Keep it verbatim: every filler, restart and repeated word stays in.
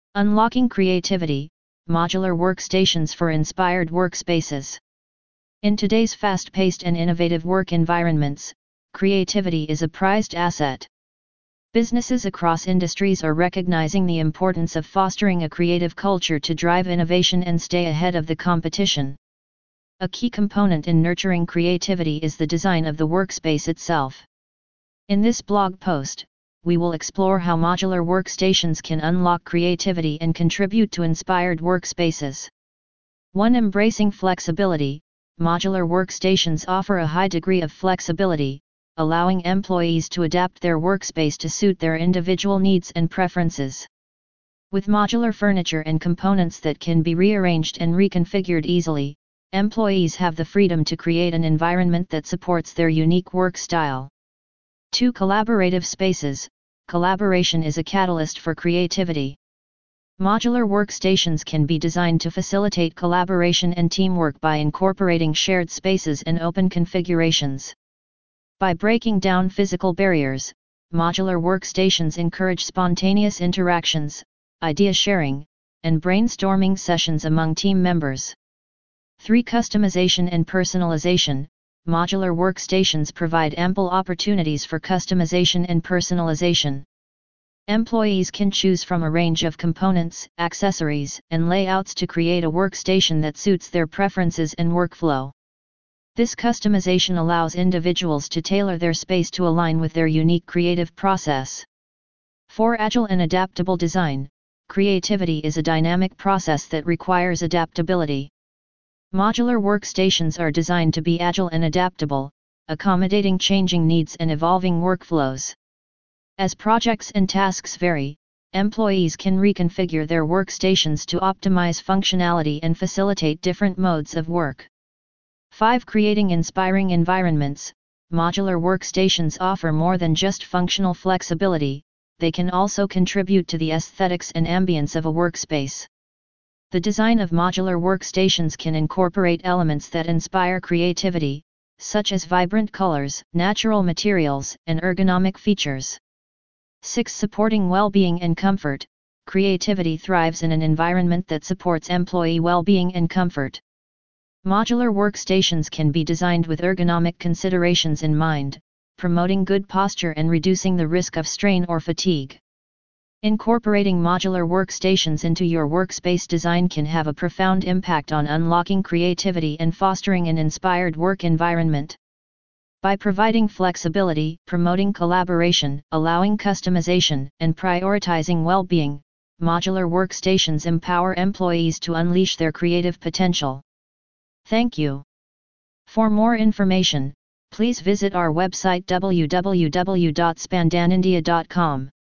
Unlocking creativity, modular workstations for inspired workspaces. In today's fast-paced and innovative work environments, creativity is a prized asset. Businesses across industries are recognizing the importance of fostering a creative culture to drive innovation and stay ahead of the competition. A key component in nurturing creativity is the design of the workspace itself. In this blog post, we will explore how modular workstations can unlock creativity and contribute to inspired workspaces. one Embracing flexibility, modular workstations offer a high degree of flexibility, allowing employees to adapt their workspace to suit their individual needs and preferences. With modular furniture and components that can be rearranged and reconfigured easily, employees have the freedom to create an environment that supports their unique work style. two Collaborative spaces. Collaboration is a catalyst for creativity. Modular workstations can be designed to facilitate collaboration and teamwork by incorporating shared spaces and open configurations. By breaking down physical barriers, modular workstations encourage spontaneous interactions, idea sharing, and brainstorming sessions among team members. three Customization and personalization. Modular workstations provide ample opportunities for customization and personalization. Employees can choose from a range of components, accessories, and layouts to create a workstation that suits their preferences and workflow. This customization allows individuals to tailor their space to align with their unique creative process. four Agile and adaptable design. Creativity is a dynamic process that requires adaptability. Modular workstations are designed to be agile and adaptable, accommodating changing needs and evolving workflows. As projects and tasks vary, employees can reconfigure their workstations to optimize functionality and facilitate different modes of work. five Creating inspiring environments. Modular workstations offer more than just functional flexibility, they can also contribute to the aesthetics and ambience of a workspace. The design of modular workstations can incorporate elements that inspire creativity, such as vibrant colors, natural materials, and ergonomic features. six Supporting well-being and comfort. Creativity thrives in an environment that supports employee well-being and comfort. Modular workstations can be designed with ergonomic considerations in mind, promoting good posture and reducing the risk of strain or fatigue. Incorporating modular workstations into your workspace design can have a profound impact on unlocking creativity and fostering an inspired work environment. By providing flexibility, promoting collaboration, allowing customization, and prioritizing well-being, modular workstations empower employees to unleash their creative potential. Thank you. For more information, please visit our website w w w dot spandanindia dot com.